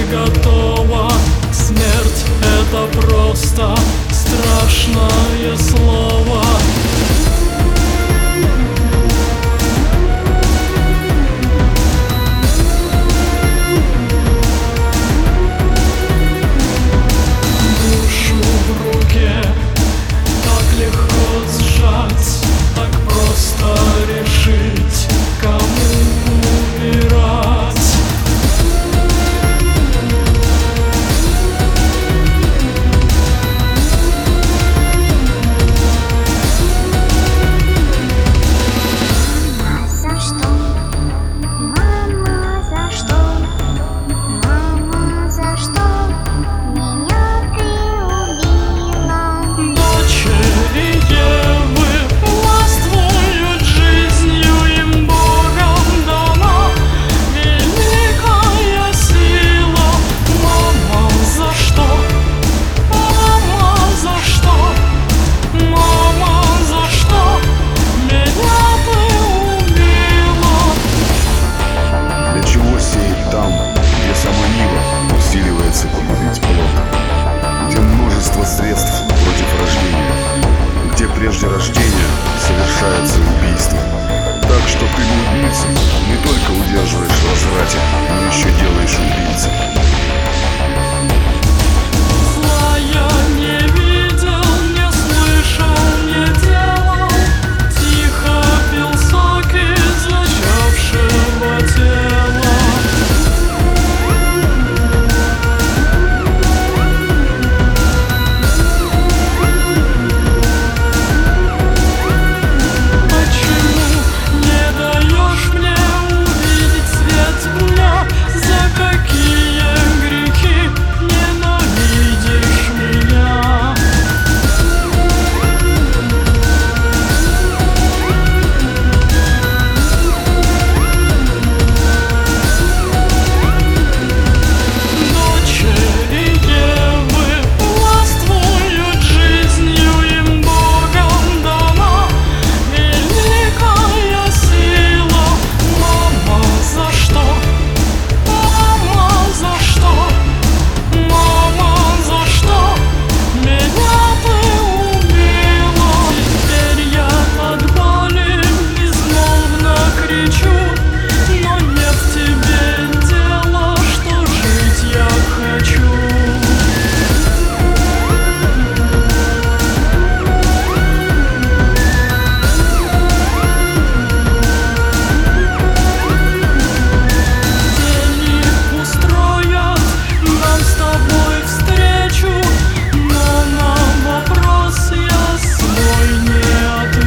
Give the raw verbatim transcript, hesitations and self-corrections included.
готова. Смерть — это просто страшное слово. Душу в руке так легко сжать, так просто решить, кому умирать. За что? Мама, за что? Мама, за что меня ты убила? Дочери Евы властвуют жизнью, им Богом дана великая сила. Мама, за что? Мама, за что? Мама, за что меня ты убила? Для чего сеять там, где сама Нива усиливается погубить плод, где множество средств против рождения, где прежде рождения совершается убийство? Так что ты блудница не только удерживаешь в разврате, но еще делаешь убийцей.